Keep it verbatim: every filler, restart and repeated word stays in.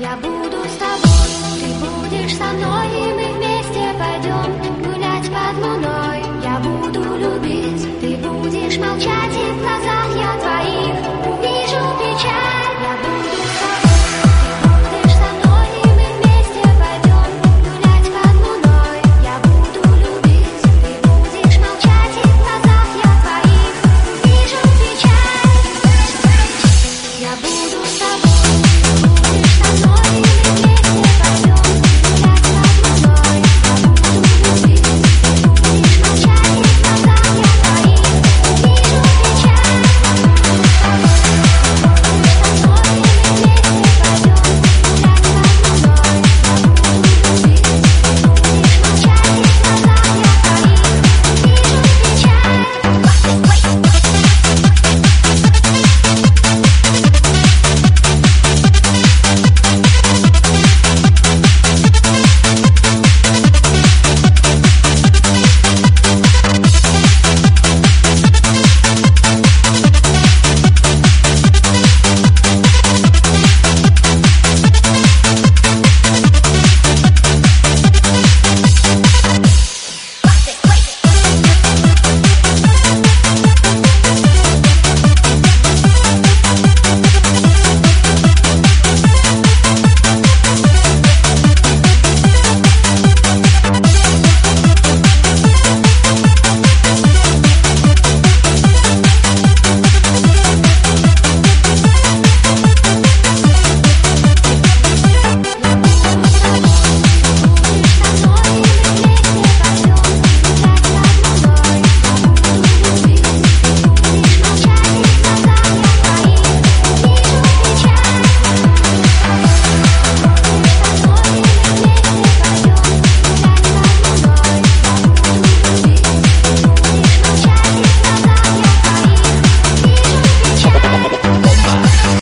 Я буду с тобой, ты будешь со мной, и мы вместе пойдем гулять под луной. Я буду любить, ты будешь молчать, и в глазах я твоих увижу печаль. Я буду с тобой, ты будешь со мной, и мы вместе пойдем гулять под луной. Я буду любить, ты будешь молчать, и в глазах я твоих увижу печаль. Я буду с тобой.